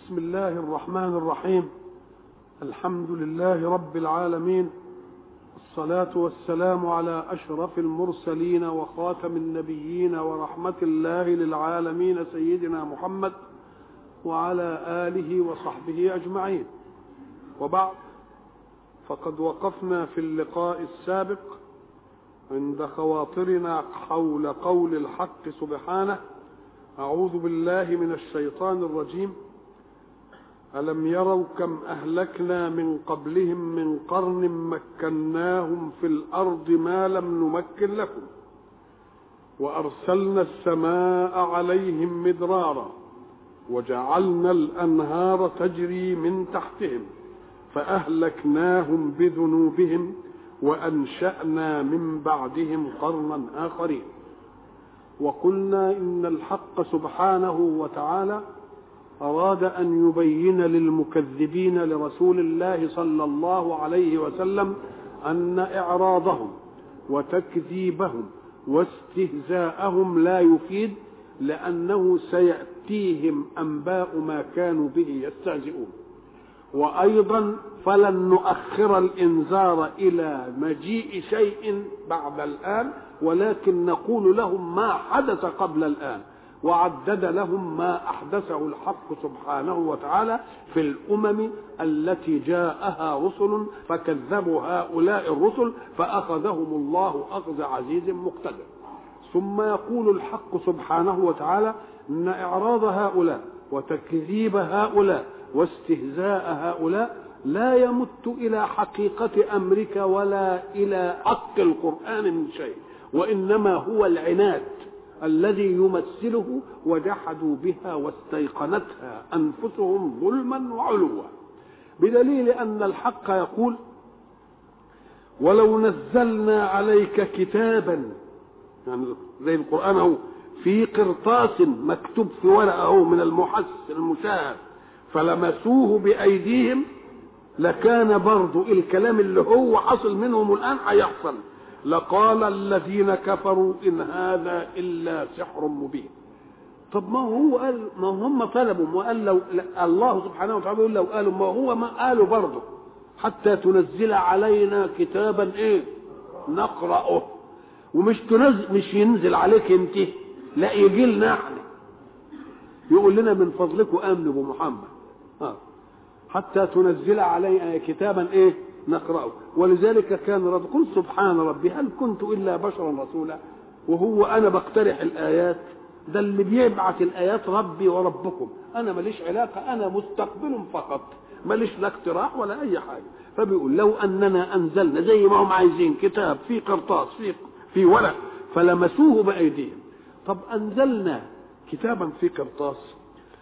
بسم الله الرحمن الرحيم. الحمد لله رب العالمين، الصلاة والسلام على أشرف المرسلين وخاتم النبيين ورحمة الله للعالمين سيدنا محمد وعلى آله وصحبه أجمعين. وبعد، فقد وقفنا في اللقاء السابق عند خواطرنا حول قول الحق سبحانه: أعوذ بالله من الشيطان الرجيم. ألم يروا كم أهلكنا من قبلهم من قرن مكناهم في الأرض ما لم نمكن لكم وأرسلنا السماء عليهم مدرارا وجعلنا الأنهار تجري من تحتهم فأهلكناهم بذنوبهم وأنشأنا من بعدهم قرنا آخرين. وقلنا إن الحق سبحانه وتعالى أراد أن يبين للمكذبين لرسول الله صلى الله عليه وسلم أن إعراضهم وتكذيبهم واستهزاءهم لا يفيد، لأنه سيأتيهم أنباء ما كانوا به يستهزئون. وأيضا فلن نؤخر الإنذار إلى مجيء شيء بعد الآن، ولكن نقول لهم ما حدث قبل الآن، وعدد لهم ما أحدثه الحق سبحانه وتعالى في الأمم التي جاءها رسل فكذبوا هؤلاء الرسل فأخذهم الله أخذ عزيز مقتدر. ثم يقول الحق سبحانه وتعالى إن إعراض هؤلاء وتكذيب هؤلاء واستهزاء هؤلاء لا يمت إلى حقيقة أمرك ولا إلى حق القرآن من شيء، وإنما هو العناد الذي يمثله وجحدوا بها واستيقنتها أنفسهم ظلما وعلوا، بدليل أن الحق يقول: ولو نزلنا عليك كتابا، يعني زي القرآن هو في قرطاس مكتوب في ورقه من المحس المشاهد فلمسوه بأيديهم، لكان برضو الكلام اللي هو حصل منهم الآن هيحصل. لقال الذين كفروا إن هذا إلا سحر مبين. طب ما هو قال، ما هم طلبوا، وقال لو الله سبحانه وتعالى يقول لو قالوا، ما هو ما قالوا برضه حتى تنزل علينا كتابا نقرأه، ومش مش ينزل عليك انت، لا يجي لنا احنا يقول لنا من فضلكم آمنوا بمحمد حتى تنزل علينا كتابا نقرأه. ولذلك كان رد قل سبحان ربي هل كنت إلا بشرا رسولا، وهو أنا بقترح الآيات، ده اللي بيبعث الآيات ربي وربكم، أنا ماليش علاقة، أنا مستقبل فقط، ماليش لا اقتراح ولا أي حاجة. فبيقول لو أننا أنزلنا زي ما هم عايزين كتاب في قرطاس في ورق فلمسوه بأيديهم. طب أنزلنا كتابا في قرطاس،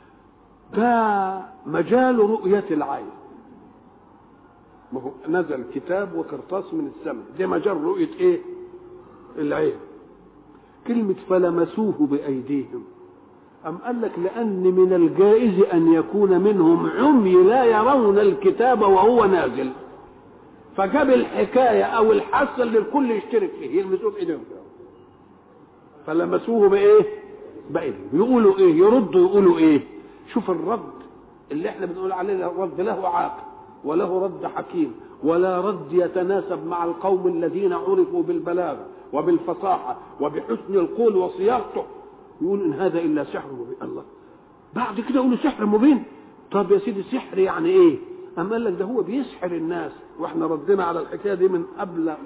ده مجال رؤية العين، ما هو نزل كتاب وقرطاس من السماء، ده مجال رؤية العين. كلمة فلمسوه بأيديهم أم قال لك لأن من الجائز أن يكون منهم عمي لا يرون الكتاب وهو نازل، فجاب الحكاية أو الحث اللي الكل يشترك فيه، يلمسوه بأيديهم فلمسوه بأيديهم. يقولوا يردوا يقولوا شوف الرد اللي احنا بنقول عليه الرد له عاقل وله رد حكيم، ولا رد يتناسب مع القوم الذين عرفوا بالبلاغة وبالفصاحة وبحسن القول وصياغته. يقول إن هذا إلا سحر مبين. الله بعد كده يقولوا سحر مبين. طب يا سيدي سحر يعني أما قال لك ده هو بيسحر الناس، واحنا ردنا على الحكاية دي من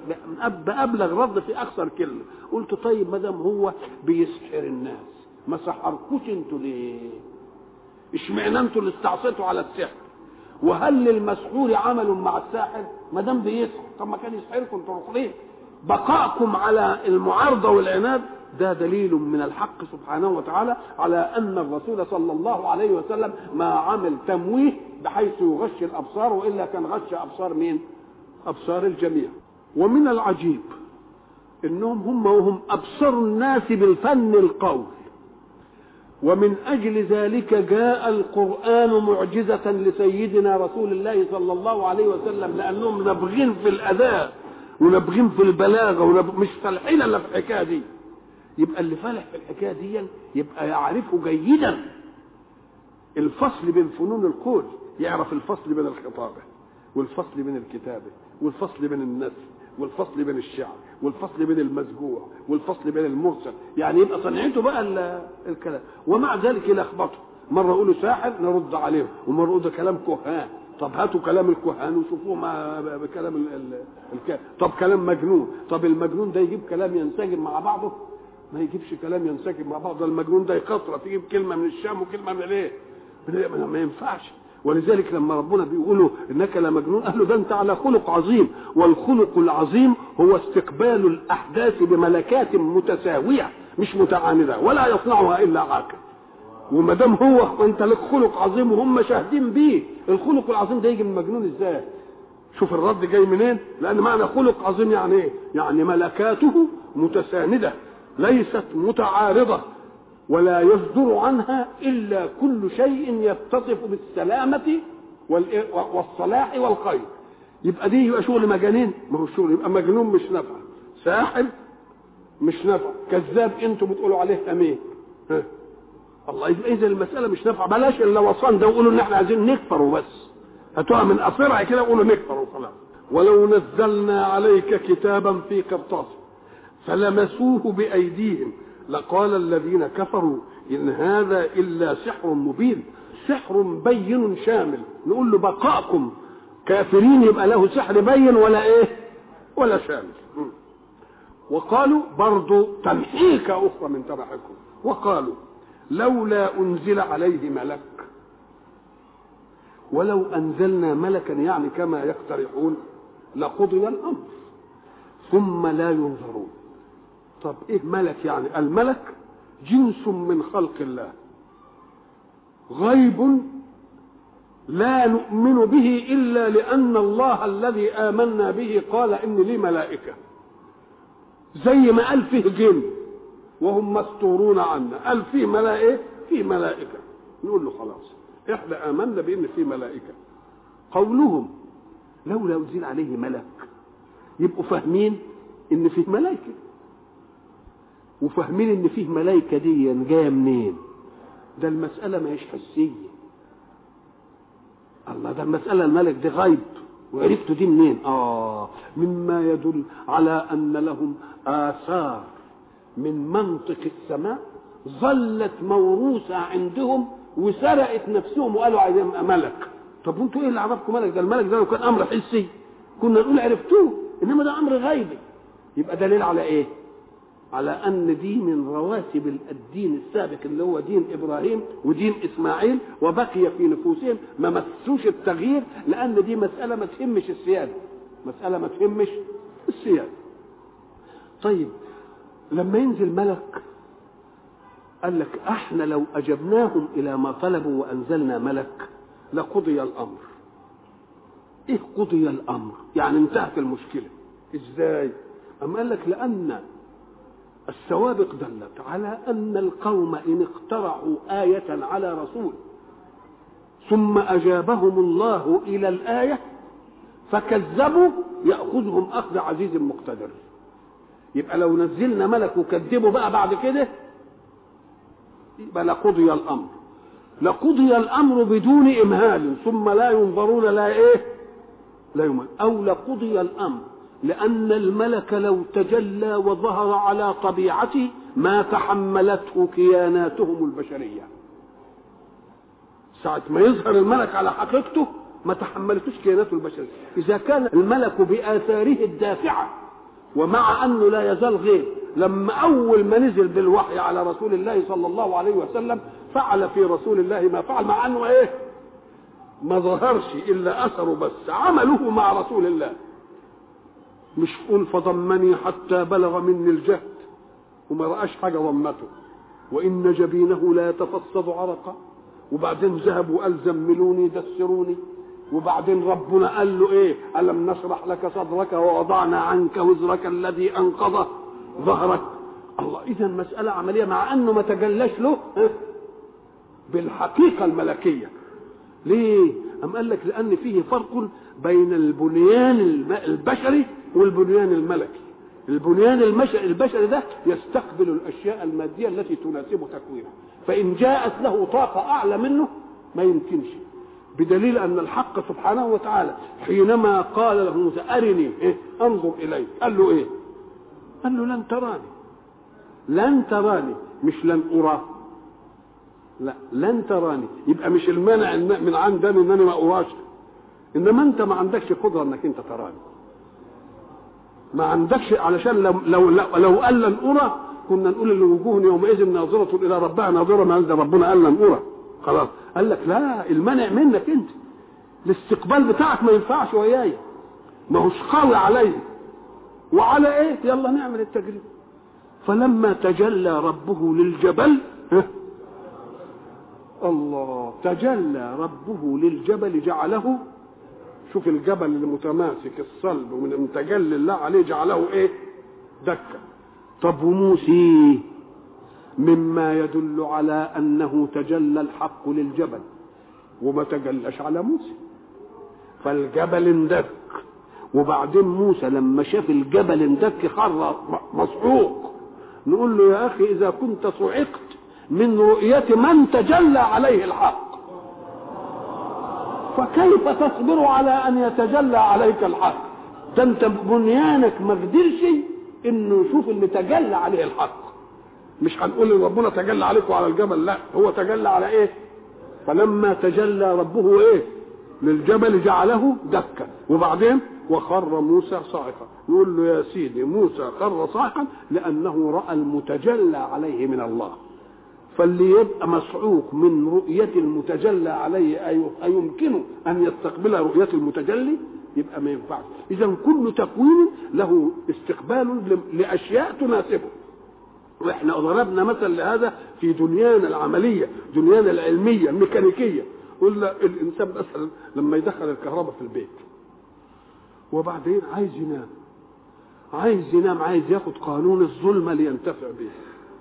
أبلغ رد في أكثر كلمة. قلت طيب ما دام هو بيسحر الناس ما سحركوش انتوا ليه؟ اشمعنى انتوا اللي استعصيتوا على السحر؟ وهل للمسحور عمل مع الساحر؟ ما دام بيسحر طب ما كان يسحركم انتوا رخرين. بقائكم على المعارضه والعناد ده دليل من الحق سبحانه وتعالى على ان الرسول صلى الله عليه وسلم ما عمل تمويه بحيث يغش الابصار، والا كان غش ابصار مين؟ ابصار الجميع. ومن العجيب انهم هم وهم ابصر الناس بالفن القول، ومن أجل ذلك جاء القرآن معجزة لسيدنا رسول الله صلى الله عليه وسلم، لأنهم نبغين في الأداء ونبغين في البلاغة مش فالحين إلا في الحكاية دي. يبقى اللي فالح في الحكاية دي يبقى يعرفه جيدا الفصل بين فنون القول، يعرف الفصل بين الخطابة والفصل بين الكتابة والفصل بين النثر والفصل بين الشعر والفصل بين المسجوع والفصل بين المرسل، يعني يبقى صنعته بقى الكلام. ومع ذلك يلخبطه، مرة يقولوا ساحر نرد عليه، ومرة يقولوا ده كلام كهان، طب هاتوا كلام الكهان وشوفوه مع بكلام طب كلام مجنون، طب المجنون ده يجيب كلام ينسجم مع بعضه؟ ما يجيبش كلام ينسجم مع بعضه. المجنون ده يقطرة تجيب كلمة من الشام وكلمة من الايه، ما ينفعش. ولذلك لما ربنا بيقولوا انك لمجنون، قال له ده انت على خلق عظيم، والخلق العظيم هو استقبال الاحداث بملكات متساويه مش متعانده، ولا يصنعها الا عاقل. وما دام هو انت لك خلق عظيم وهم شاهدين بيه، الخلق العظيم ده يجي من مجنون ازاي؟ شوف الرد جاي منين؟ لان معنى خلق عظيم يعني ايه؟ يعني ملكاته متسانده ليست متعارضه، ولا يصدر عنها إلا كل شيء يتصف بالسلامة والصلاح والخير. يبقى دي يبقى شغل مجانين؟ ما هو الشغل يبقى مجنون مش نفع، ساحر مش نفع، كذاب انتوا بتقولوا عليه امين. الله، يبقى اذا المسألة مش نفع. بلاش الا وصان ده وقولوا ان احنا عايزين نكفر وبس، هاتوها من اصرع كده وقولوا نكفر وخلاص. ولو نزلنا عليك كتابا في قرطاس فلمسوه بأيديهم لقال الذين كفروا إن هذا إلا سحر مبين. سحر بين شامل، نقول له بقاءكم كافرين يبقى له سحر بين ولا إيه ولا شامل. وقالوا برضو تمحيك أخرى من تبعكم، وقالوا لولا أنزل عليه ملك، ولو أنزلنا ملكا يعني كما يقترحون لقضي الأمر ثم لا ينظرون. طب ايه ملك؟ يعني الملك جنس من خلق الله، غيب لا نؤمن به الا لان الله الذي امنا به قال ان لي ملائكه، زي ما قال فيه جن وهم مستورون عنا، قال فيه ملائكه، فيه ملائكه، نقول له خلاص احنا امنا بان فيه ملائكه. قولهم لولا انزل عليه ملك، يبقوا فاهمين ان فيه ملائكه، وفاهمين ان فيه ملائكه دي جايه منين؟ ده المساله ما هيش حسيه. الله، ده المساله الملك دي غيب، وعرفتوا دي منين؟ مما يدل على ان لهم اثار من منطق السماء ظلت موروثه عندهم وسرقت نفسهم وقالوا عايزين ملك. طب وانتوا ايه اللي عرفكم ملك؟ ده الملك ده لو كان امر حسي كنا نقول عرفتوه، انما ده امر غيبي. يبقى دليل على ايه؟ على ان دي من رواتب الدين السابق اللي هو دين ابراهيم ودين اسماعيل، وبقي في نفوسهم ما مسوش التغيير، لان دي مساله ما تهمش السياده، مساله ما تهمش السياده. طيب لما ينزل ملك قال لك احنا لو اجبناهم الى ما طلبوا وانزلنا ملك لقضي الامر. ايه قضي الامر؟ يعني انتهت المشكله. ازاي؟ أم قال لك لأن السوابق دلت على أن القوم إن اقترعوا آية على رسول ثم أجابهم الله إلى الآية فكذبوا يأخذهم أخذ عزيز مقتدر. يبقى لو نزلنا ملك وكذبوا بقى بعد كده يبقى لقضي الأمر، لقضي الأمر بدون إمهال ثم لا ينظرون لا إيه لا يمهل، أو لقضي الأمر لأن الملك لو تجلى وظهر على طبيعته ما تحملته كياناتهم البشرية. ساعة ما يظهر الملك على حقيقته ما تحملتوش كياناته البشرية. إذا كان الملك بآثاره الدافعة ومع أنه لا يزال غير، لما أول ما نزل بالوحي على رسول الله صلى الله عليه وسلم فعل في رسول الله ما فعل، مع أنه إيه ما ظهرش إلا أثره بس، عمله مع رسول الله. مش قول فضمني حتى بلغ مني الجهد وما رأش حاجة ضمته، وإن جبينه لا يتفصد عرقا، وبعدين ذهب وقال زملوني دسروني، وبعدين ربنا قال له ايه؟ ألم نشرح لك صدرك ووضعنا عنك وزرك الذي أنقض ظهرك. الله، إذا مسألة عملية مع أنه ما تجلاش له بالحقيقة الملكية. ليه؟ أم قال لك لأن فيه فرق بين البنيان البشري والبنيان الملكي. البنيان البشري ده يستقبل الأشياء المادية التي تناسب تكوينه، فإن جاءت له طاقة أعلى منه ما يمكنش، بدليل أن الحق سبحانه وتعالى حينما قال له موسى أرني أنظر إليك، قال له إيه؟ قال له لن تراني. لن تراني، مش لن أرى، لا لن تراني. يبقى مش المانع من عندنا ان انا ما اراش، انما انت ما عندكش قدره انك انت تراني، ما عندكش. علشان لو قال لن ارى كنا نقول ان وجوه يومئذ ناظره الى ربها ناظره، ما قال ربنا قال لن ارى خلاص. قال لك لا، المانع منك انت، الاستقبال بتاعك ما ينفعش وياي، ما هوش قوي علي. وعلى ايه؟ يلا نعمل التجربه. فلما تجلى ربه للجبل، الله، تجلى ربه للجبل جعله، شوف الجبل المتماسك الصلب ومن تجلى الله عليه جعله ايه؟ دكا. طب وموسى مما يدل على انه تجلى الحق للجبل وما تجلاش على موسى، فالجبل اندك. وبعدين موسى لما شاف الجبل اندك خر مصعوق. نقول له يا اخي اذا كنت صعقت من رؤية من تجلى عليه الحق فكيف تصبر على ان يتجلى عليك الحق؟ ده انت بنيانك ما قدرش انه يشوف اللي تجلى عليه الحق. مش هنقول ان ربنا تجلى عليكم على الجبل، لا، هو تجلى على ايه؟ فلما تجلى ربه ايه؟ للجبل جعله دكا. وبعدين وخر موسى صاعقا. نقول له يا سيدي موسى خر صاعقا لانه راى المتجلى عليه من الله. فاللي يبقى مسعوق من رؤية المتجلى عليه أيمكنه أن يستقبل رؤية المتجلي؟ يبقى ما ينفعش. إذا كل تكوين له استقبال لأشياء تناسبه. وإحنا ضربنا مثل لهذا في دنيانا العملية، دنيانا العلمية الميكانيكية. قلنا الإنسان مثلا لما يدخل الكهرباء في البيت وبعدين عايز ينام، عايز ياخد قانون الظلمة لينتفع به،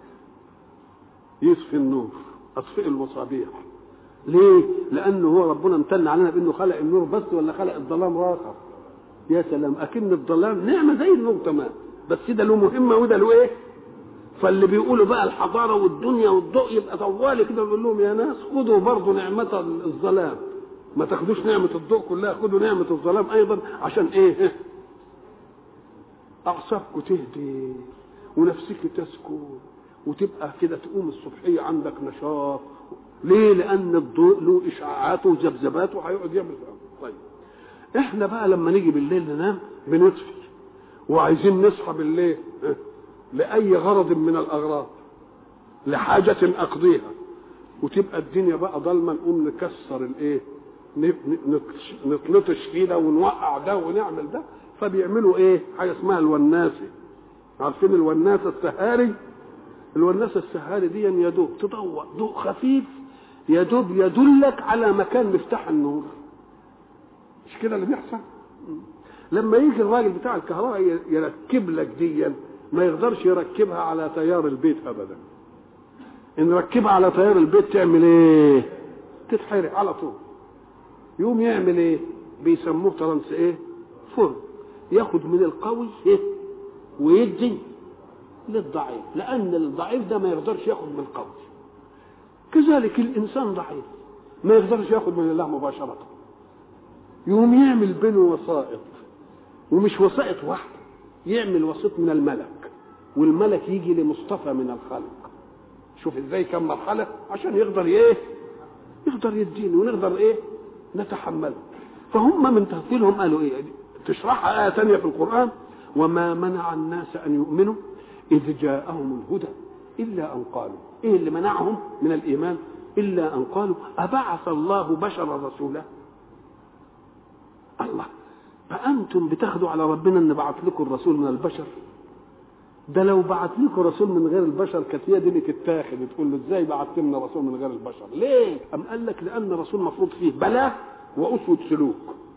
يطفي النور، اطفئ المصابيح. ليه؟ لانه هو ربنا امتن علينا بانه خلق النور بس ولا خلق الظلام راخر؟ يا سلام، اكن الظلام نعمه زي النور تمام، بس ده له مهمه وده له ايه؟ فاللي بيقولوا بقى الحضاره والدنيا والضوء يبقى طوالي كده، بيقول لهم يا ناس خدوا برضه نعمه الظلام، ما تاخدوش نعمه الضوء كلها، خدوا نعمه الظلام ايضا. عشان ايه؟ اعصابكم تهدي ونفسك تسكن وتبقى كده تقوم الصبحيه عندك نشاط. ليه؟ لان الضوء له اشعاعاته وذبذباته هيقعد يعمل. طيب احنا بقى لما نيجي بالليل ننام بنطفي، وعايزين نصحى بالليل لاي غرض من الاغراض، لحاجه اقضيها، وتبقى الدنيا بقى ضلمه، نقوم نكسر الايه، نطلطش فيه ده ونوقع ده ونعمل ده. فبيعملوا ايه؟ حاجه اسمها الوناسه. عارفين الوناسه السهاري؟ الوناسه السهاري دي يدوب تضوء ضوء خفيف يدوب يدلك على مكان مفتاح النور. مش كده اللي بيحصل؟ لما يجي الراجل بتاع الكهرباء يركب لك دي، ما يقدرش يركبها على تيار البيت ابدا. ان ركبها على تيار البيت تعمل ايه؟ تتحرق على طول. يوم يعمل ايه؟ بيسموه ترانس ايه؟ فرن. ياخد من القوي ايه؟ ويدي للضعيف، لان الضعيف ده ما يقدرش ياخد من القوي. كذلك الانسان ضعيف ما يقدرش ياخد من الله مباشره. يوم يعمل بينه وسائط، ومش وسائط واحده، يعمل وسيط من الملك، والملك يجي لمصطفى من الخلق. شوف ازاي كم مرحله عشان يقدر ايه؟ يقدر يديني ونقدر ايه؟ نتحمله. فهم من تهفيلهم قالوا ايه؟ تشرحها آية تانية في القرآن: وما منع الناس أن يؤمنوا إذ جاءهم الهدى إلا أن قالوا. إيه اللي منعهم من الإيمان؟ إلا أن قالوا أبعث الله بشرا رسولا. الله، فأنتم بتاخدوا على ربنا أن بعث لكم الرسول من البشر؟ ده لو بعث لكم رسول من غير البشر كانت هي دي اللي تتاخد، تقول له ازاي بعثت لنا رسول من غير البشر؟ ليه؟ أم قال لك لأن الرسول مفروض فيه بلاغ وأسوة سلوك.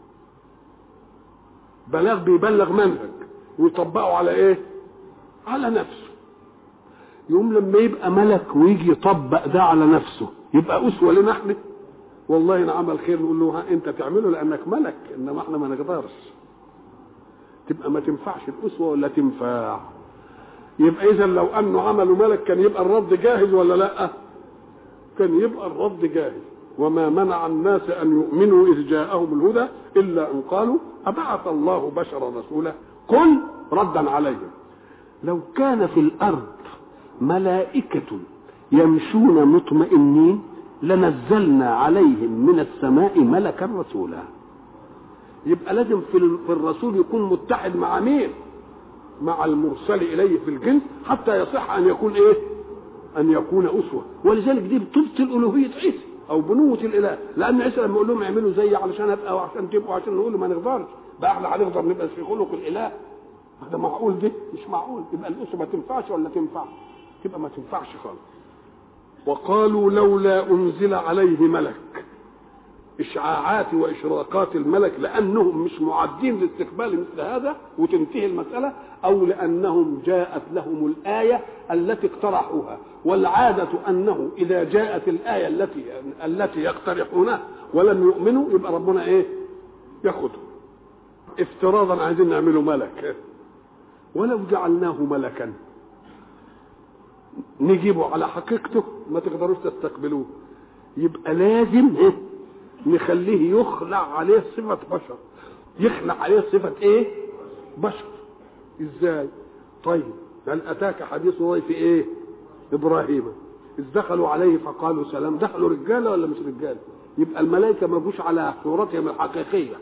بلاغ بيبلغ منهج ويطبقه على ايه؟ على نفسه. يوم لما يبقى ملك ويجي يطبق ده على نفسه يبقى أسوة لنا احنا. والله إن عمل خير نقول له ها انت تعمله لأنك ملك، انما احنا ما نقدرش. تبقى ما تنفعش الأسوة ولا تنفع؟ يبقى إذا لو أنه عمله ملك كان يبقى الرد جاهز ولا لا؟ كان يبقى الرد جاهز. وما منع الناس أن يؤمنوا إذ جاءهم الهدى إلا أن قالوا أبعث الله بشرا رسولا قل ردا عليهم لو كان في الأرض ملائكة يمشون مطمئنين لنزلنا عليهم من السماء ملكا رسولا. يبقى لازم في الرسول يكون متحد مع مين؟ مع المرسل إليه في الجنس حتى يصح أن يكون إيه؟ أن يكون أسوة. ولذلك دي بتبطل ألوهية عيسى أو بنوة الإله، لأن عيسى لما يقول لهم اعملوا زي علشان أبقى وعشان تبقوا عشان نقول ما نقدرش بقى احنا هنقدر نبقى في خلق الإله. هذا معقول؟ ده مش معقول. يبقى الأسوة ما تنفعش ولا تنفع؟ تبقى ما تنفعش خالص. وقالوا لولا أنزل عليه ملك، إشعاعات وإشراقات الملك لأنهم مش معدين لاستقبال مثل هذا وتنتهي المسألة، أو لأنهم جاءت لهم الآية التي اقترحوها. والعادة أنه إذا جاءت الآية التي يقترحونها ولم يؤمنوا يبقى ربنا إيه؟ ياخذهم. افتراضا عايزين نعمله ملك، ولو جعلناه ملكا نجيبه على حقيقته ما تقدروش تستقبلوه، يبقى لازم نخليه يخلع عليه صفة بشر. يخلع عليه صفة ايه؟ بشر. ازاي؟ طيب هل اتاك حديث ضيف ايه؟ ابراهيم اذ دخلوا عليه فقالوا سلام. دخلوا رجاله ولا مش رجاله؟ يبقى الملائكه ما جوش على صورتهم الحقيقيه،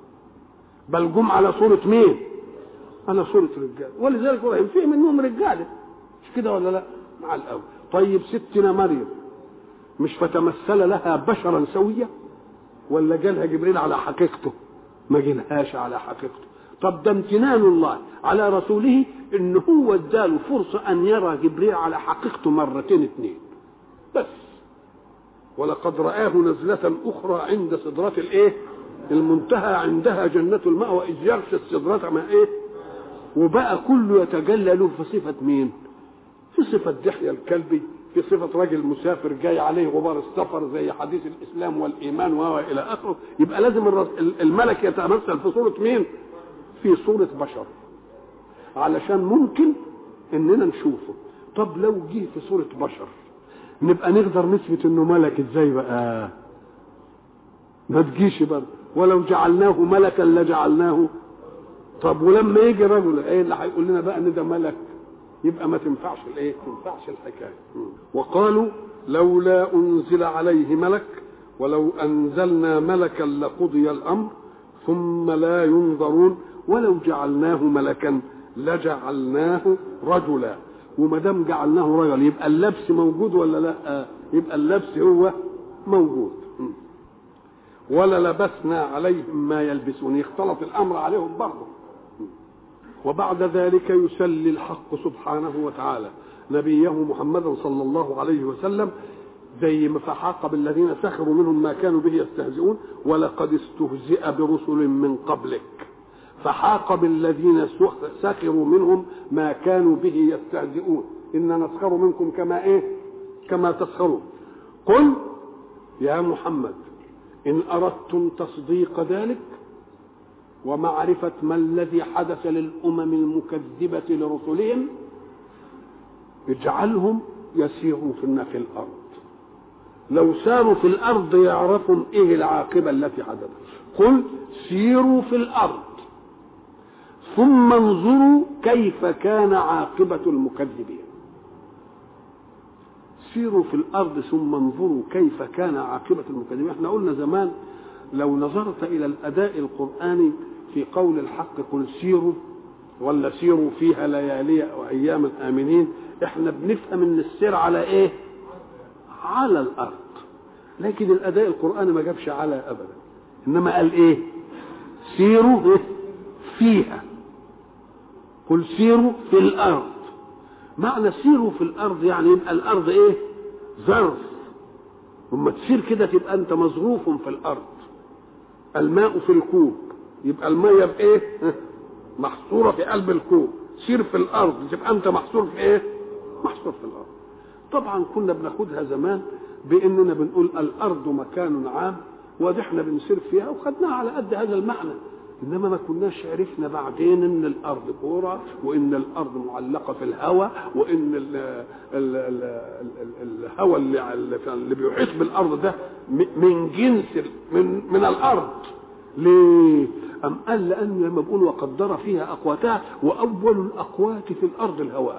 بل جم على صوره مين؟ على صوره رجال. ولذلك ابراهيم فيه منهم رجاله، مش كده ولا لا؟ مع الاول. طيب ستنا مريم مش فتمثل لها بشرا سويا ولا جالها جبريل على حقيقته؟ ما جالهاش على حقيقته. طب ده امتنان الله على رسوله ان هو اداله فرصه ان يرى جبريل على حقيقته مرتين اثنين بس. ولقد رآه نزلة أخرى عند سدرة الإيه؟ المنتهى، عندها جنة المأوى إذ يغشى السدرة ما إيه؟ وبقى كله يتجلى له في صفة مين؟ في صفة دحية الكلبي، في صفة راجل مسافر جاي عليه غبار السفر زي حديث الإسلام والإيمان وإلى آخره. يبقى لازم الملك يتمثل في صورة مين؟ في صورة بشر، علشان ممكن إننا نشوفه. طب لو جه في صورة بشر نبقى نقدر نثبت إنه ملك إزاي بقى؟ ما تجيش برضه. ولو جعلناه ملكا لجعلناه. طب ولما يجي رجل ايه اللي هيقول لنا بقى ان ده ملك؟ يبقى ما تنفعش الايه؟ ما تنفعش الحكايه. وقالوا لولا انزل عليه ملك ولو انزلنا ملكا لقضي الامر ثم لا ينظرون ولو جعلناه ملكا لجعلناه رجلا. وما دام جعلناه رجل يبقى اللبس موجود ولا لا؟ يبقى اللبس هو موجود. ولا لبسنا عليهم ما يلبسون، يختلط الامر عليهم برضه. وبعد ذلك يسلي الحق سبحانه وتعالى نبيه محمدا صلى الله عليه وسلم زي ما فحاق بالذين سخروا منهم ما كانوا به يستهزئون ولقد استهزئ برسل من قبلك فحاق بالذين سخروا منهم ما كانوا به يستهزئون إن نسخر منكم كما ايه؟ كما تسخرون. قل يا محمد إن أردتم تصديق ذلك ومعرفة ما الذي حدث للأمم المكذبة لرسلهم اجعلهم يسيروا في الأرض. لو ساروا في الأرض يعرفوا إيه العاقبة التي حدثت. قل سيروا في الأرض ثم انظروا كيف كان عاقبة المكذبين. سيروا في الأرض ثم انظروا كيف كان عاقبة المكذبين. احنا قلنا زمان لو نظرت إلى الأداء القرآني في قول الحق قل سيروا ولا سيروا فيها ليالي وأيام آمنين، احنا بنفهم ان السير على ايه؟ على الأرض. لكن الأداء القرآني ما جابش على أبدا، إنما قال ايه؟ سيروا فيها. قل سيروا في الأرض. معنى سيروا في الأرض يعني يبقى الأرض ايه؟ ظرف. وما تسير كده تبقى أنت مظروف في الأرض. الماء في الكوب يبقى المية بايه؟ محصورة في قلب الكوب. سير في الأرض تبقى أنت محصور في ايه؟ محصور في الأرض. طبعا كنا بناخدها زمان بأننا بنقول الأرض مكان عام ودي احنا بنسير فيها وخدناها على قد هذا المعنى. انما ما كناش عرفنا بعدين ان الارض كوره، وان الارض معلقه في الهواء، وان الهواء اللي بيحيط بالارض ده من جنس من الارض. ليه؟ ام قال لان لما بقول وقدر فيها اقواتها، واول الاقوات في الارض الهواء.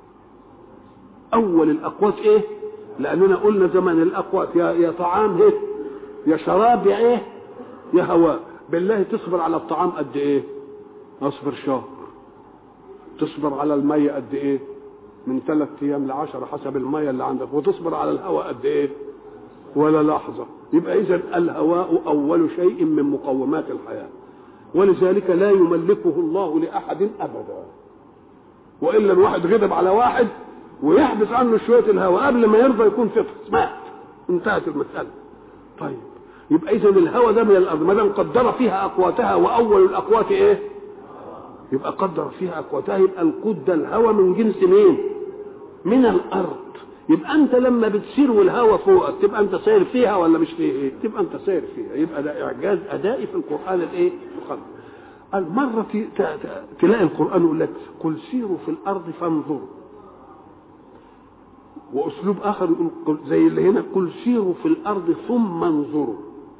اول الاقوات ايه؟ لاننا قلنا زمان الاقوات يا طعام ايه، يا شراب، يا ايه، يا هواء. بالله تصبر على الطعام قد ايه؟ اصبر شهر. تصبر على الميه قد ايه؟ من 3 أيام ل10 حسب الميه اللي عندك. وتصبر على الهواء قد ايه؟ ولا لحظه. يبقى اذا الهواء اول شيء من مقومات الحياه، ولذلك لا يملكه الله لاحد ابدا. والا الواحد غضب على واحد ويحبس عنه شويه الهواء، قبل ما يرضى يكون فطس مات، انتهت المساله. طيب يبقى اذا الهواء ده من الارض، ما دام قدر فيها اقواتها، واول الاقوات ايه؟ يبقى قدر فيها اقواتها، يبقى القد الهواء من جنس مين؟ من الارض. يبقى انت لما بتسير والهواء فوقك تبقى انت ساير فيها ولا مش فيها؟ ايه؟ تبقى انت ساير فيها. يبقى ده اعجاز ادائي في القران الايه؟ المره تلاقي القران يقول لك قل سيروا في الارض فانظروا، واسلوب اخر يقول زي اللي هنا قل سيروا في الارض ثم انظروا.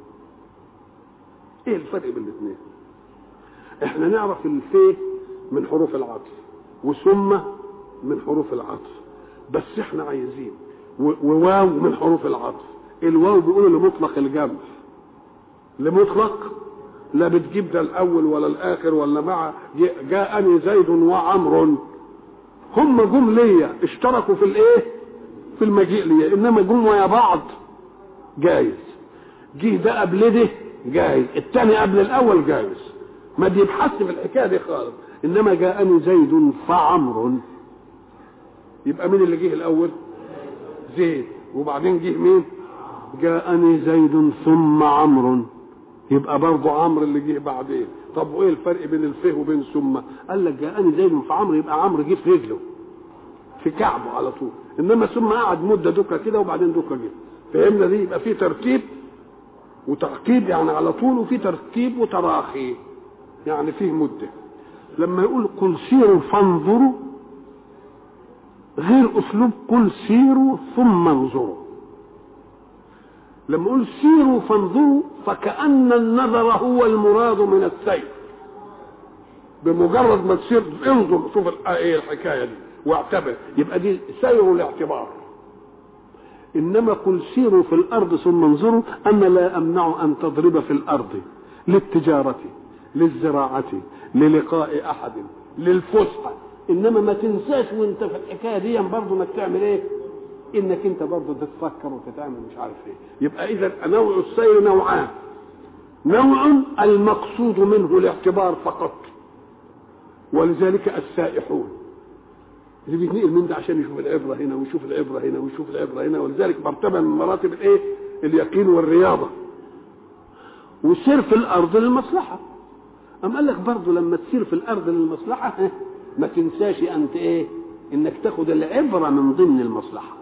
ايه الفرق بين الاثنين؟ احنا نعرف الفيه من حروف العطف، وثم من حروف العطف، بس احنا عايزين وواو من حروف العطف. الواو بيقولوا لمطلق الجمع، لمطلق لا بتجيب ده الاول ولا الاخر ولا مع. جاءني زيد وعمر، هم جم ليا اشتركوا في الايه؟ في المجيء ليا، انما جم ويا بعض جايز. جه ده قبل ده جايز، الثاني قبل الاول جايز، ما بيبحث في الحكايه دي خالص. انما جاءني زيد فعمر، يبقى مين اللي جه الاول؟ زيد. وبعدين جه مين؟ جاءني زيد ثم عمرو، يبقى برضه عمرو اللي جه بعدين. طب وايه الفرق بين الفه وبين ثم؟ قال لك جاءني زيد فعمرو، يبقى عمرو جه في رجله في كعبه على طول، انما ثم قعد مده دكه كده وبعدين دكه جه. فهمنا دي؟ يبقى في ترتيب وتعقيب يعني على طول، وفي ترتيب وتراخي يعني فيه مده. لما يقول قل سيروا فانظروا غير اسلوب قل سيروا ثم انظروا. لما يقول سيروا فانظروا فكأن النظر هو المراد من السير، بمجرد ما تسير انظر شوف ايه الحكايه دي واعتبر، يبقى دي سير الاعتبار. انما قل سيروا في الارض ثم انظروا، انا لا امنع ان تضرب في الارض للتجاره، للزراعه، للقاء احد، للفسحه، انما ما تنساش وانت في الحكايه دي برضه انك تعمل ايه؟ انك انت برضه تتفكر وتتعمل مش عارف ايه. يبقى اذا نوع السير نوعان، نوع المقصود منه الاعتبار فقط، ولذلك السائحون اللي بيتنقل من ده عشان يشوف العبره هنا ويشوف العبره هنا ويشوف العبره هنا، ولذلك مرتبه من مراتب الايه؟ اليقين والرياضه. والسير في الارض للمصلحه. أم قال لك برضه لما تسير في الارض للمصلحه ما تنساش انت ايه؟ انك تاخد العبره من ضمن المصلحه.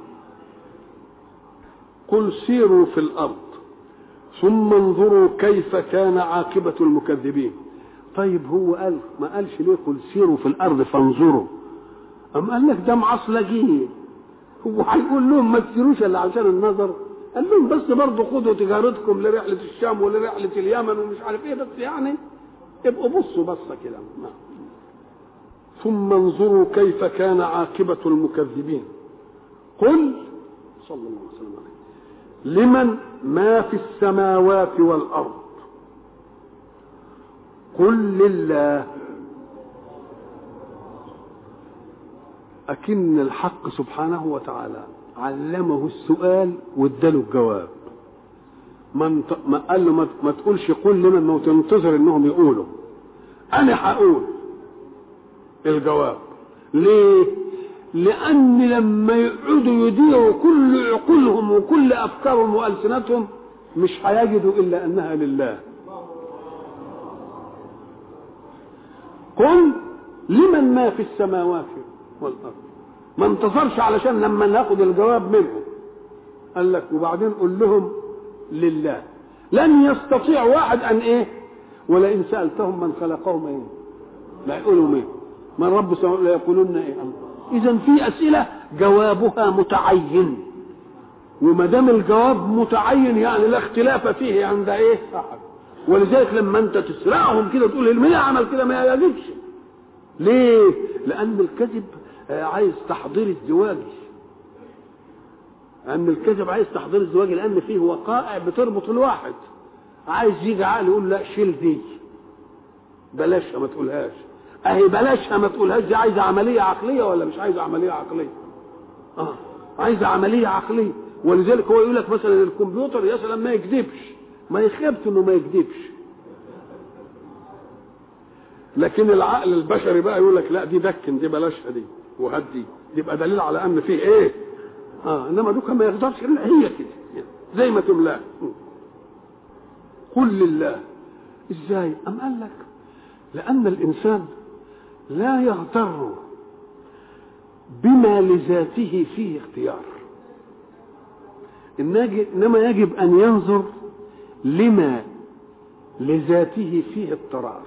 قل سيروا في الارض ثم انظروا كيف كان عاقبه المكذبين. طيب هو قال ما قالش ليه قل سيروا في الارض فانظروا؟ أم قال لك ده معصلجين، هو هيقول لهم ما تسيروش الا عشان النظر؟ قال لهم بس برضه خدوا تجارتكم لرحله الشام ولرحله اليمن ومش عارف ايه، بس يعني ابقوا بصوا بصه كده. ثم انظروا كيف كان عاقبه المكذبين. قل صلى الله عليه وسلم لمن ما في السماوات والارض قل لله. أكن الحق سبحانه وتعالى علمه السؤال واداله الجواب. ما قال له ما تقولش قل لمن، ما تنتظر انهم يقولوا، انا هقول الجواب. ليه؟ لان لما يقعدوا يديروا كل عقولهم وكل افكارهم والسنتهم مش هيجدوا الا انها لله. قل لمن ما في السماوات والارض، ما انتظرش علشان لما ناخد الجواب منه. قال لك وبعدين قل لهم لله. لن يستطيع واحد ان ايه؟ ولئن سألتهم من خلقهم ايه لا يقولوا ايه من رب السماوات لا يقولون ايه الله. اذا في اسئله جوابها متعين، وما دام الجواب متعين يعني لا اختلاف فيه عند ايه احد. ولذلك لما انت تسرقهم كده تقول مين عمل كده ما يجبش. ليه؟ لان الكذب عايز تحضير ازدواجي. لان الكذب عايز تحضير ازدواجي، لان فيه وقائع بتربط الواحد. عايز يجي عقل يقول لا شيل دي بلاشها ما تقولهاش، اهي بلاشها ما تقولهاش دي عايزه عمليه عقليه ولا مش عايزه عمليه عقليه؟ عايزه عمليه عقليه. ولذلك هو يقول لك مثلا الكمبيوتر يا سلام ما يكذبش، ما يخبط انه ما يكذبش، لكن العقل البشري بقى يقول لك لا دي دكن دي بلاشها دي وهدي، يبقى دليل على ان فيه ايه. انما دوكا ما يقدرش الا هي كده زي ما تملاه. قل لله ازاي؟ ام قال لك لان الانسان لا يغتر بما لذاته فيه اختيار، انما يجب ان ينظر لما لذاته فيه اضطرار.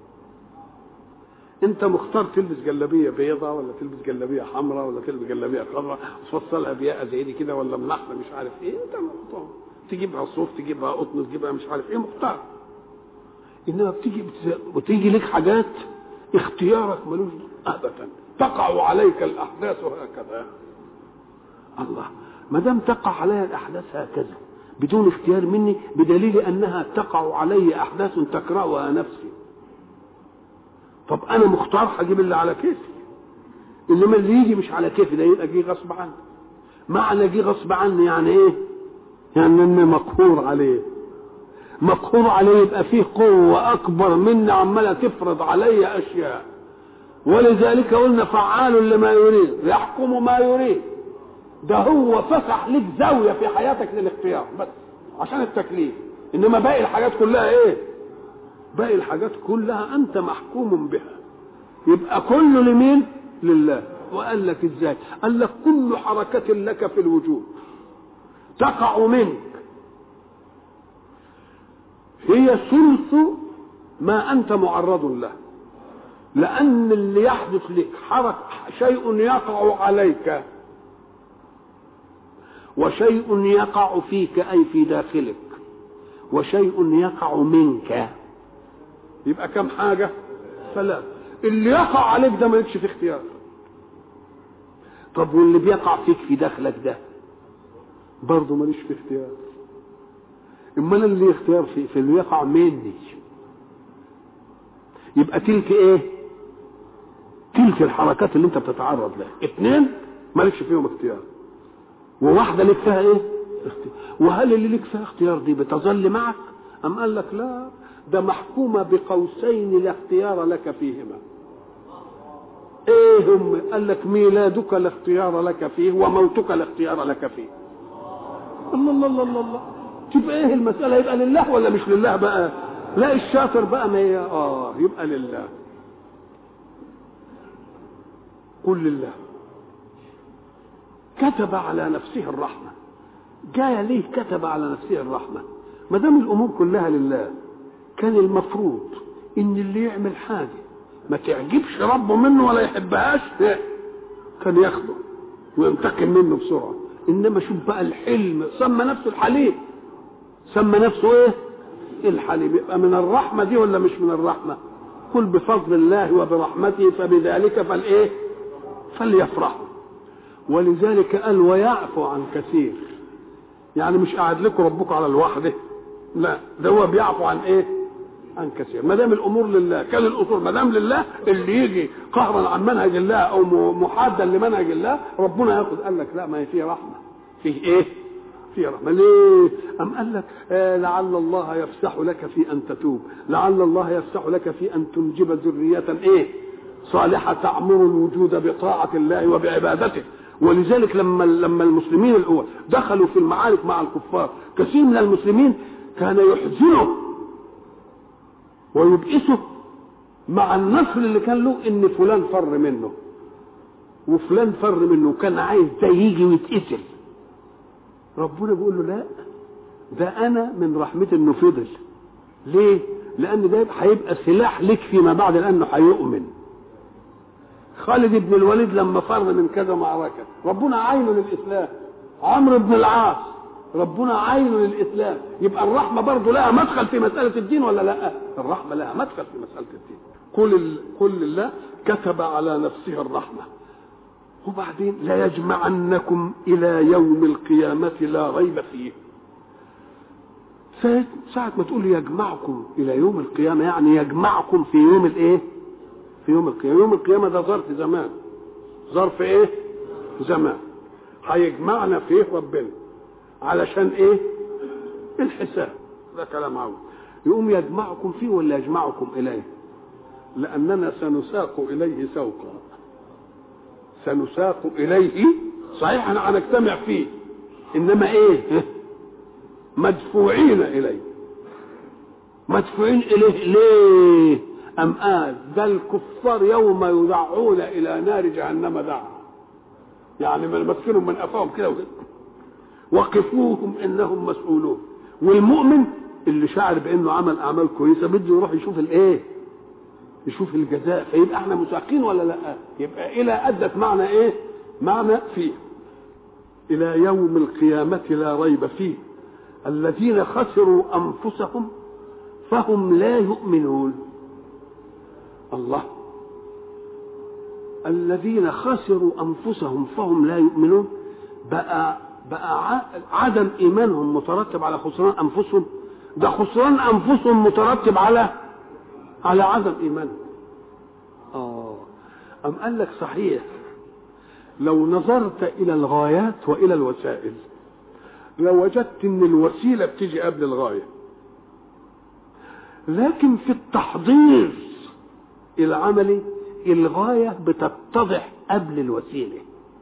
انت مختار تلبس جلابيه بيضاء ولا تلبس جلابيه حمراء ولا تلبس جلابيه خضراء تفصلها بياقه زي دي كده ولا منحله مش عارف ايه، انت مختار تجيبها صوف تجيبها قطن تجيبها مش عارف ايه، مختار. انما بتيجي لك حاجات اختيارك ملوش ابدا، تقع عليك الاحداث هكذا. الله، ما دام تقع علي الاحداث هكذا بدون اختيار مني بدليل انها تقع علي احداث تكرهها نفسي. طب انا مختار هجيب اللي على كيفي، انما اللي يجي مش على كيفي ده يبقى جه غصب عني. معنى جه غصب عني يعني ايه؟ يعني اني مقهور عليه. مقهور عليه يبقى فيه قوه اكبر مني عماله تفرض علي اشياء. ولذلك قلنا فعال لما يريد يحكم ما يريد. ده هو فسح لك زاويه في حياتك للاختيار بس عشان التكليف، انما باقي الحاجات كلها ايه؟ باقي الحاجات كلها انت محكوم بها. يبقى كله لمين؟ لله. وقال لك ازاي؟ قال لك كل حركه لك في الوجود تقع منك هي ثلث ما انت معرض له، لان اللي يحدث لك شيء يقع عليك وشيء يقع فيك اي في داخلك وشيء يقع منك، يبقى كم حاجه؟ ثلاث. اللي يقع عليك ده ما يكش في اختيار. طب واللي بيقع فيك في داخلك ده برضه ماليش في اختيار. امال اللي اختيار في اللي يقع مني. يبقى تلك ايه؟ تلك الحركات اللي انت بتتعرض لها، اثنين مالكش فيهم اختيار وواحده لك فيها ايه؟ اختيار. وهل اللي لك فيها اختيار دي بتظل معك؟ ام قال لك لا، ده محكومه بقوسين لا اختيار لك فيهما. ايه هم؟ قال لك ميلادك لا اختيار لك فيه وموتك لا اختيار لك فيه. الله الله الله الله. تبقى ايه المساله؟ يبقى لله ولا مش لله بقى؟ لا الشاطر بقى ما يبقى لله. قل لله كتب على نفسه الرحمه. جاء ليه كتب على نفسه الرحمه؟ ما دام الامور كلها لله كان المفروض ان اللي يعمل حاجه ما تعجبش ربه منه ولا يحبهاش كان ياخده وينتقم منه بسرعه. انما شوف بقى الحلم، سمى نفسه الحليم. سمى نفسه ايه؟ الحليم. يبقى من الرحمه دي ولا مش من الرحمه؟ قل بفضل الله وبرحمته فبذلك فالايه؟ فليفرحوا. ولذلك قال ويعفو عن كثير. يعني مش قاعد لكم ربكم على الوحده، لا ده هو بيعفو عن ايه؟ عن كثير. ما دام الامور لله كان الاصول ما دام لله، اللي يجي قهرا عن منهج الله او محادا لمنهج الله ربنا ياخذ. قال لك لا، ما هي فيه رحمه. فيه ايه؟ فيه رحمه. ليه؟ ام قال لك لعل الله يفسح لك في ان تتوب، لعل الله يفسح لك في ان تنجب ذريه ايه؟ صالحه تعمر الوجود بطاعه الله وبعبادته. ولذلك لما المسلمين الاول دخلوا في المعارك مع الكفار، كثير من المسلمين كان يحزنه ويبئسه مع النصر اللي كان له ان فلان فر منه وفلان فر منه، كان عايز ده يجي ويتقتل. ربنا بيقول له لا، ده انا من رحمتي انه فضل. ليه؟ لان ده هيبقى سلاح لك فيما بعد، لانه هيؤمن. خالد بن الوليد لما فر من كذا معركه ربنا عينه للاسلام. عمرو بن العاص ربنا عينه للاسلام. يبقى الرحمه برضه لها مدخل في مساله الدين ولا لا؟ الرحمه لها مدخل في مساله الدين. قل الله كتب على نفسه الرحمه. وبعدين لا يجمعنكم الى يوم القيامه لا ريب فيه. ساعة ما تقول يجمعكم الى يوم القيامه يعني يجمعكم في يوم الايه؟ في يوم القيامه. يوم القيامه ده ظرف زمان. ظرف ايه؟ زمان. هيجمعنا فيه ربنا علشان ايه؟ الحساب. ده كلام عاوز. يقوم يجمعكم فيه ولا يجمعكم اليه؟ لاننا سنساق اليه سوقا. سنساق اليه، صحيح احنا هنجتمع فيه، انما ايه؟ مدفوعين اليه. مدفوعين اليه ليه؟ ام قال ده الكفار يوم يدعون الى نار جهنم دعا، يعني من مسكنهم من قفاهم كده وكده، وقفوهم انهم مسؤولون. والمؤمن اللي شعر بانه عمل اعمال كويسه بده يروح يشوف الايه؟ يشوف الجزاء. فيبقى احنا مساقين ولا لا؟ يبقى الى ادت معنى ايه؟ معنى فيه. الى يوم القيامه لا ريب فيه الذين خسروا انفسهم فهم لا يؤمنون. الله، الذين خسروا انفسهم فهم لا يؤمنون. بقى عدم ايمانهم مترتب على خسران انفسهم؟ ده خسران انفسهم مترتب على عدم ايمانهم. ام قال لك صحيح لو نظرت الى الغايات والى الوسائل لوجدت ان الوسيله بتيجي قبل الغايه، لكن في التحضير العملي الغايه بتتضح قبل الوسيله.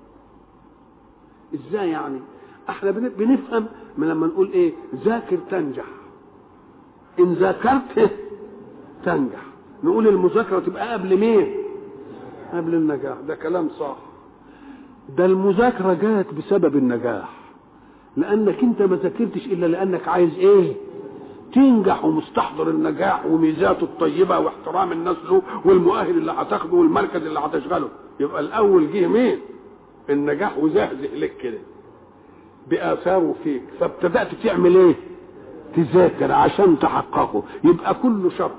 ازاي يعني؟ احنا بنفهم من لما نقول ايه؟ ذاكر تنجح. ان ذاكرت تنجح. نقول المذاكره تبقى قبل مين؟ قبل النجاح. ده كلام صح. ده المذاكره جاءت بسبب النجاح، لانك انت ما ذاكرتش الا لانك عايز ايه؟ تنجح، ومستحضر النجاح وميزاته الطيبه واحترام الناس له والمؤهل اللي هتاخده والمركز اللي هتشغله. يبقى الاول جه مين؟ النجاح، وزهزه لك كده باثاره فيك، فابتدات تعمل ايه؟ تذاكر عشان تحققه. يبقى كل شرط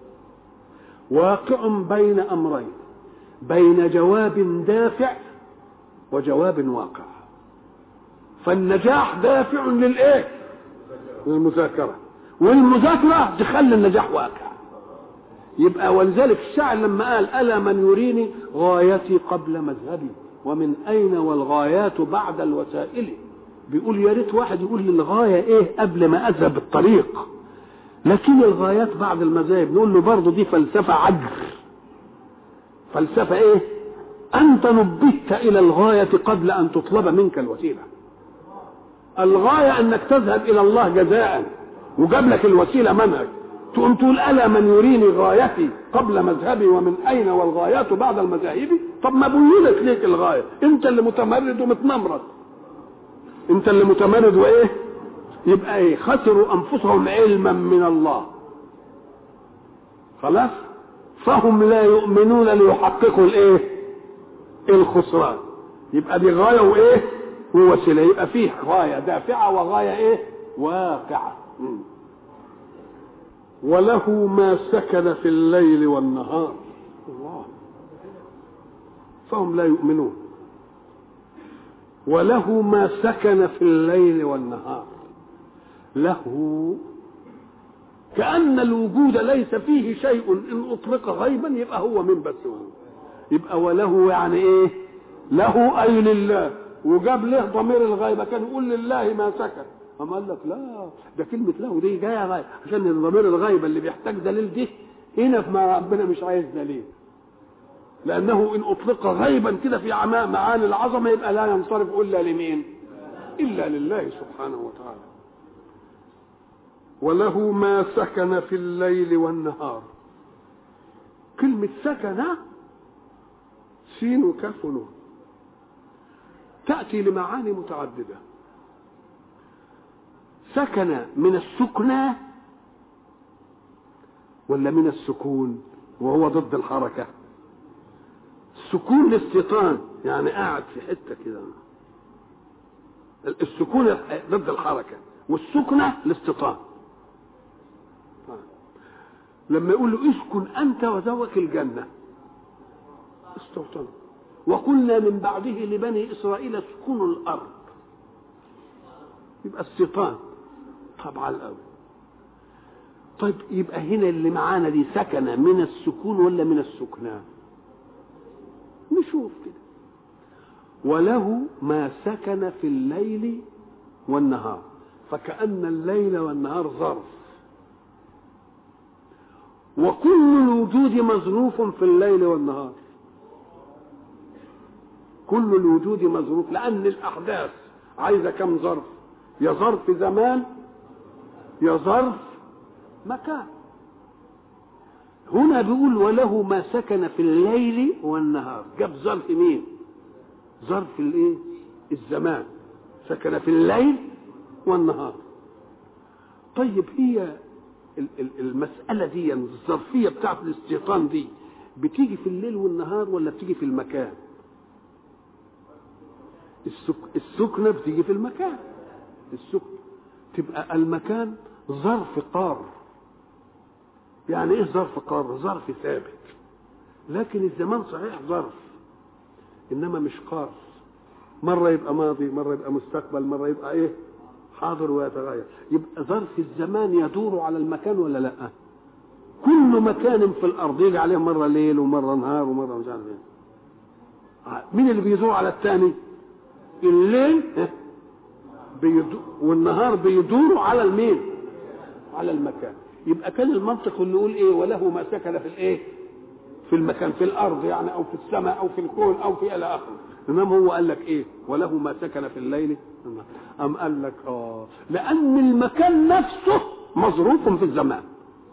واقع بين امرين، بين جواب دافع وجواب واقع. فالنجاح دافع للايه؟ للمذاكره، والمذاكره تخلي النجاح واقع. يبقى ولذلك الشاعر لما قال الا من يريني غايتي قبل مذهبي ومن اين والغايات بعد الوسائل، بيقول يا ريت واحد يقول لي الغايه ايه قبل ما اذهب الطريق، لكن الغايات بعد المذاهب. نقول له برضه دي فلسفه عجر. فلسفه ايه؟ انت نبهت الى الغايه قبل ان تطلب منك الوسيله. الغايه انك تذهب الى الله جزاء، وجاب لك الوسيله منهج. تقوم تقول الا من يريني غايتي قبل مذهبي ومن اين والغايات بعد المذاهب. طب ما بينت ليك الغايه، انت اللي متمرد ومتنمرد، انت اللي متمرد وايه؟ يبقى ايه؟ خسروا انفسهم علما من الله. خلاص؟ فهم لا يؤمنون ليحققوا الايه؟ الخسران. يبقى دي غايه وايه؟ ووسيله. يبقى فيه غايه دافعه وغايه ايه؟ واقعه. وله ما سكن في الليل والنهار. الله، فهم لا يؤمنون. وله ما سكن في الليل والنهار. له كأن الوجود ليس فيه شيء إن أطلق غيبا يبقى هو من بس هو. يبقى وله يعني إيه؟ له أي لله، وجاب له ضمير الغيبة. كان يقول لله ما سكن، أما قال لك لا، ده كلمة له دي جاية غيب عشان ضمير الغيبة اللي بيحتاج دليل دي هنا في ما ربنا مش عايز دليل، لأنه إن أطلق غيبا كده في معاني العظمة يبقى لا ينصرف إلا لمين؟ إلا لله سبحانه وتعالى. وله ما سكن في الليل والنهار. كلمة سكن سين وكاف ونون تأتي لمعاني متعددة. سكن من السكنى ولا من السكون وهو ضد الحركة؟ السكون الاستيطان، يعني قاعد في حتة كده. السكون ضد الحركة، والسكنة الاستيطان. لما يقول له اسكن أنت وزوجك الجنة استوطن، وقلنا من بعده لبني إسرائيل اسكنوا الأرض، يبقى استيطان طبعا الأول. طيب يبقى هنا اللي معانا دي سكنة من السكون ولا من السكنة؟ نشوف كده. وله ما سكن في الليل والنهار، فكأن الليل والنهار ظرف، وكل الوجود مظروف في الليل والنهار. كل الوجود مظروف، لأن الأحداث عايزة كم ظرف؟ يا ظرف زمان يا ظرف مكان. هنا بيقول وله ما سكن في الليل والنهار، جاب ظرف مين؟ ظرف الايه؟ الزمان، سكن في الليل والنهار. طيب هي المسألة دي الظرفية بتاعت الاستيطان دي بتيجي في الليل والنهار ولا بتيجي في المكان؟ السكنة بتيجي في المكان. السكنة تبقى المكان ظرف قار. يعني ايه ظرف قار؟ ظرف ثابت. لكن الزمان صحيح ظرف انما مش قار، مرة يبقى ماضي، مرة يبقى مستقبل، مرة يبقى ايه حاضر ويتغير. يبقى ظرف الزمان يدور على المكان ولا لا؟ كل مكان في الارض يجي عليه مرة ليل ومرة نهار ومرة مش عارف ايه. مين اللي بيدور على الثاني؟ الليل والنهار بيدوروا على المين؟ على المكان. يبقى كان المنطق اللي يقول ايه وله ما سكن في الايه؟ في المكان، في الارض يعني، او في السماء او في الكون او في الى اخره. انما هو قال لك ايه وله ما سكن في الليل. ام قال لك لان المكان نفسه مظروف في الزمان.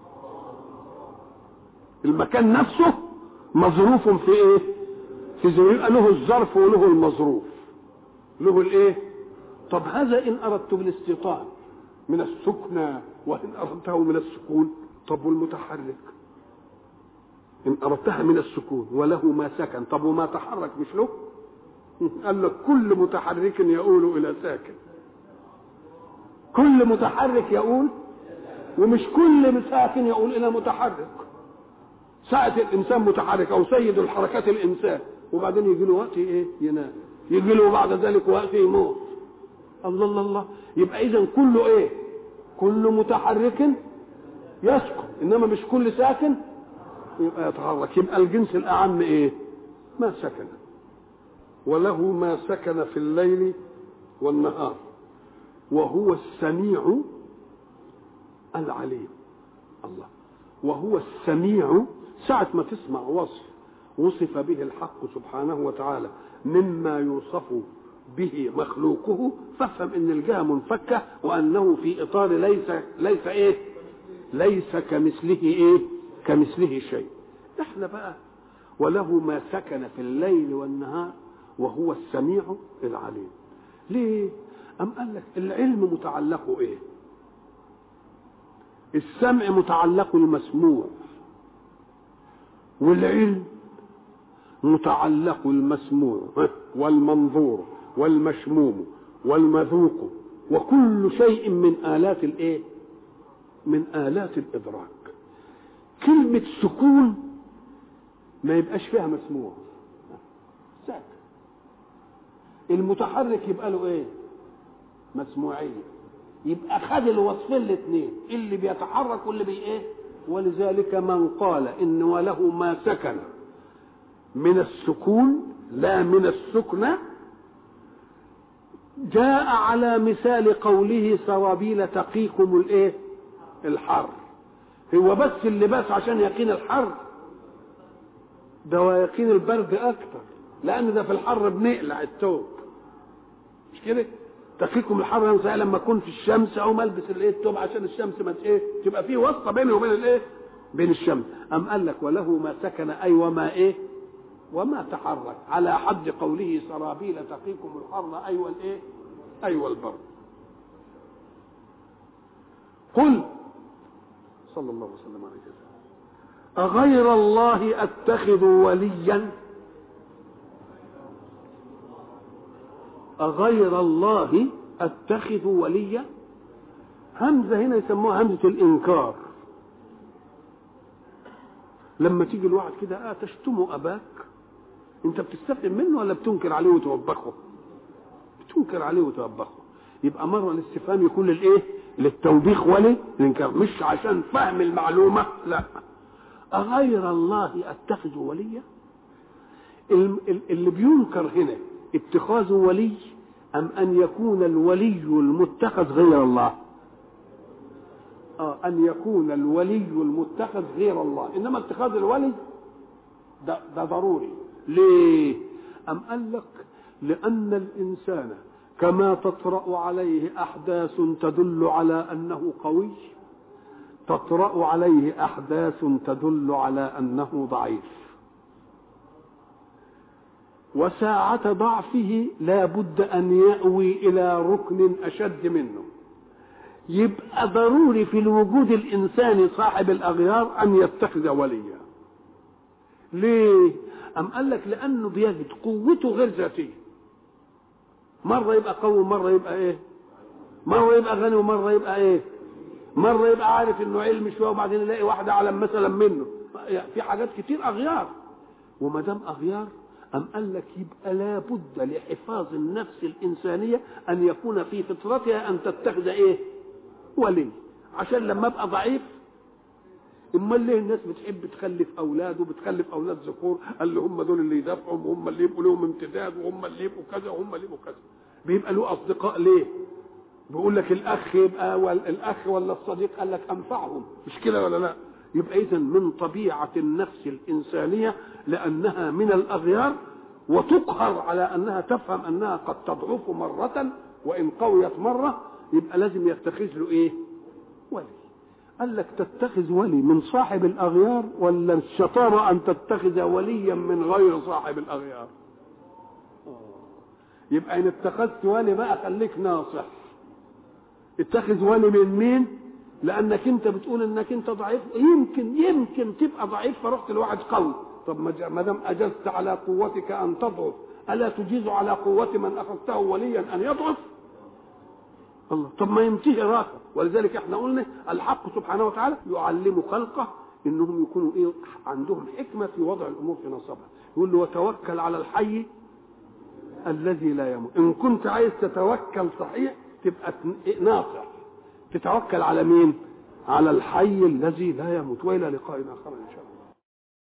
المكان نفسه مظروف في ايه؟ في زمان. له الظرف وله المظروف، له الايه؟ طب هذا ان اردت بالاستيطان من السكنى، وان اردته من السكون. طب والمتحرك ان اردتها من السكون وله ما سكن، طب وما تحرك مش له؟ قال لك كل متحرك يؤول الى ساكن. كل متحرك يؤول، ومش كل ساكن يؤول الى متحرك. ساعة الانسان متحرك او سيد الحركات الانسان، وبعدين يجي له وقت ايه؟ ينام. يجي له بعد ذلك وقت يموت. الله الله الله. يبقى اذا كله ايه؟ كل متحرك يسكن، انما مش كل ساكن يبقى يتحرك. يبقى الجنس الاعم ايه؟ ما سكن. وله ما سكن في الليل والنهار وهو السميع العليم. الله. وهو السميع، ساعة ما تسمع وصف به الحق سبحانه وتعالى مما يوصف به مخلوقه، فافهم ان الجهة منفكة، وانه في اطار ليس ايه؟ ليس كمثله ايه؟ كمثله شيء. احنا بقى وله ما سكن في الليل والنهار وهو السميع العليم. ليه؟ ام قال لك العلم متعلقه ايه؟ السمع متعلق المسموع، والعلم متعلق المسموع والمنظور والمشموم والمذوق، وكل شيء من آلات الايه؟ من آلات الإدراك. كلمة سكون ما يبقاش فيها مسموع، ساكن. المتحرك يبقى له ايه؟ مسموعية. يبقى خد الوصفين الاثنين، اللي بيتحرك واللي ايه. ولذلك من قال ان وله ما سكن من السكون لا من السكنة، جاء على مثال قوله سرابيل تقيكم الايه؟ الحر. هو بس اللباس عشان يقين الحر؟ ده ويقين البرد اكتر، لان ده في الحر بنقلع الثوب، مش كده؟ تقيكم الحر لما اكون في الشمس او البس الايه؟ الثوب عشان الشمس ما ايه؟ تبقى فيه واسطه بيني وبين الايه؟ بين الشمس. ام قال لك وله ما سكن، اي وما ايه؟ وما تحرك، على حد قوله سرابيل تقيكم الحر، اي والايه؟ اي والبرد. قل صلى الله وسلم عليه وسلم أغير الله أتخذ وليا؟ أغير الله أتخذ وليا. همزة هنا يسموها همزة الإنكار. لما تيجي الواحد كده تشتم أباك، أنت بتستفهم منه ولا بتنكر عليه وتوبخه؟ بتنكر عليه وتوبخه. يبقى مرة الاستفهام يكون للإيه؟ للتوبيخ وللإنكار، مش عشان فهم المعلومة. لا، أغير الله أتخذ وليا. اللي بينكر هنا اتخاذ ولي أم أن يكون الولي المتخذ غير الله؟ أن يكون الولي المتخذ غير الله. إنما اتخاذ الولي ده ضروري. ليه؟ أم قال لك لأن الإنسان كما تطرأ عليه أحداث تدل على أنه قوي، تطرأ عليه أحداث تدل على أنه ضعيف، وساعة ضعفه لا بد أن يأوي إلى ركن أشد منه. يبقى ضروري في الوجود الإنساني صاحب الأغيار أن يتخذ وليا. ليه؟ أم قال لك لأنه بيجد قوته غير ذاتية. مرة يبقى قوي ومرة يبقى إيه؟ مرة يبقى غني ومرة يبقى إيه؟ مرة يبقى عارف إنه علم شوية وبعدين يلاقي واحدة أعلم مثلا منه. في حاجات كتير أغيار. وما دام أغيار أم قال لك يبقى لا بد لحفاظ النفس الإنسانية أن يكون في فطرتها أن تتخذ إيه؟ ولي. عشان لما أبقى ضعيف، امال ليه الناس بتحب تخلف اولاد وبتخلف اولاد ذكور؟ قال لي هم دول اللي يدافعوا وهم اللي يبقوا لهم امتداد وهم اللي يبقوا كذا وهم اللي يبقوا كذا. بيبقى له اصدقاء. ليه؟ بيقول لك الاخ يبقى الاخ ولا الصديق قال لك انفعهم، مش كده ولا لا؟ يبقى اذا من طبيعه النفس الانسانيه لانها من الاغيار وتقهر على انها تفهم انها قد تضعف مره وان قويت مره، يبقى لازم يتخذ له ايه؟ ولي. قال لك تتخذ ولي من صاحب الأغيار ولا الشطارة أن تتخذ وليا من غير صاحب الأغيار؟ يبقى إن اتخذت ولي بقى خليك ناصح. اتخذ ولي من مين؟ لأنك أنت بتقول إنك أنت ضعيف، يمكن تبقى ضعيف فرحت لواحد قوي. طب ما دام أجزت على قوتك أن تضعف، ألا تجيز على قوة من أخذته وليا أن يضعف؟ الله. طب ما ينتهي راحه. ولذلك احنا قلنا الحق سبحانه وتعالى يعلم خلقه انهم يكونوا ايه؟ عندهم حكمه في وضع الامور في نصابها. يقول له وتوكل على الحي الذي لا يموت. ان كنت عايز تتوكل صحيح تبقى ناصح، تتوكل على مين؟ على الحي الذي لا يموت. والى لقاء اخر ان شاء الله.